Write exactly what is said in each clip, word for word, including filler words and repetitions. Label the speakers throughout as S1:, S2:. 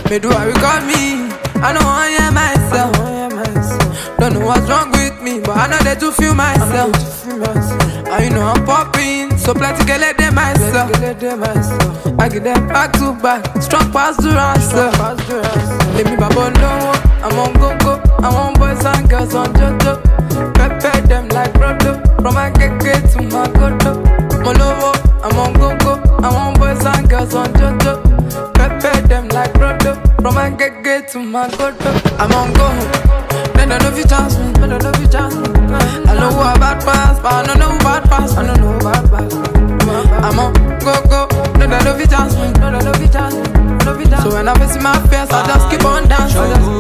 S1: Me do I record me? I know I am myself. Don't know what's wrong with me, but I know they do feel myself. And you know I'm popping, so plenty get let them myself. I get them back to back, strong pass to answer. Let me babo low, I'm on go-go. I want boys and girls on JoJo. Prepare them like Rodo, from my keke to my godo. Molowo, I'm on go-go. I want boys and girls on JoJo. Prepare them like Rodo, from my keke to my godo. I'm on go. They don't know if you chance me, they don't know if you chance me. I know who a bad pass, but I don't know who bad pass. I don't know who bad pass. I'm on go-go. They don't know if you chance me, they don't know if you chance me. So when I see my face, I just keep on dancing.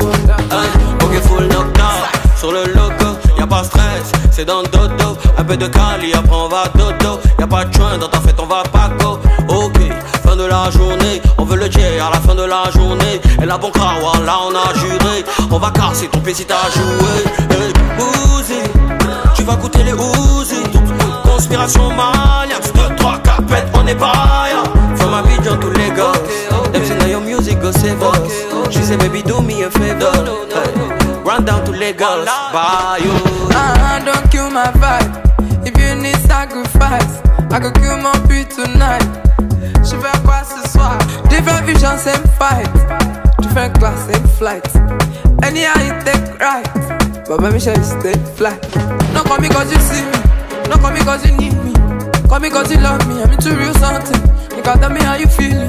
S2: Ok, full knock-down sur le logo, y'a pas stress, c'est dans le dodo. Un peu de cali, après on va dodo. Y'a pas de joint, dans ta fête on va pas go. Ok, fin de la journée, on veut le jet à la fin de la journée. Et la bon crowd, là on a juré. On va casser ton pied si t'as joué. Hey, Uzi, tu vas goûter les Uzi. Conspiration maniaque, deux, trois capettes, on est paria. From Abidjan to Lagos, them say now your music go save us. She say baby do me a favor, hey, run down to Lagos, bye you.
S1: Ah, don't kill my vibe. If you need sacrifice, I could kill my beat tonight. Je vais quoi ce soir? Different vision, same fight. Different class, same flight. Anyhow you take right, but baby shall you stay fly. Not call me cause you see me, not call me cause you need me. Call me cause you love me, I'm into real something. You gotta tell me how you feeling.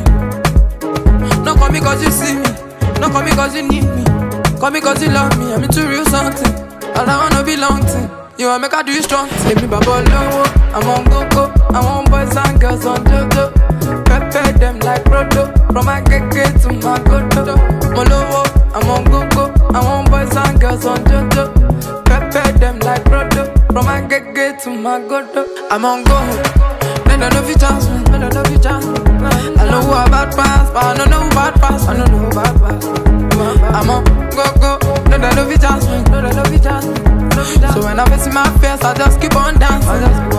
S1: Not call me cause you see me, not call me cause you need me. Call me cause you love me, I'm into real something. All I wanna be long thing. You wanna make I do you strong. Let me babo low, I'm on go-go. I want boys and girls on JoJo. Prepare them like Rodo, from my keke to my godo. Molowo, I'm on go-go. I want boys and girls on JoJo. Prepare them like Rodo, from my keke to my godo. I'm on go. They don't know if you chance me, they don't know if you chance me. I know who a bad pass, but I don't know who bad pass. I don't know who bad pass. I'm on go-go. They don't know if you chance me, they don't know if you chance me. So when I see my face, I just keep on dancing.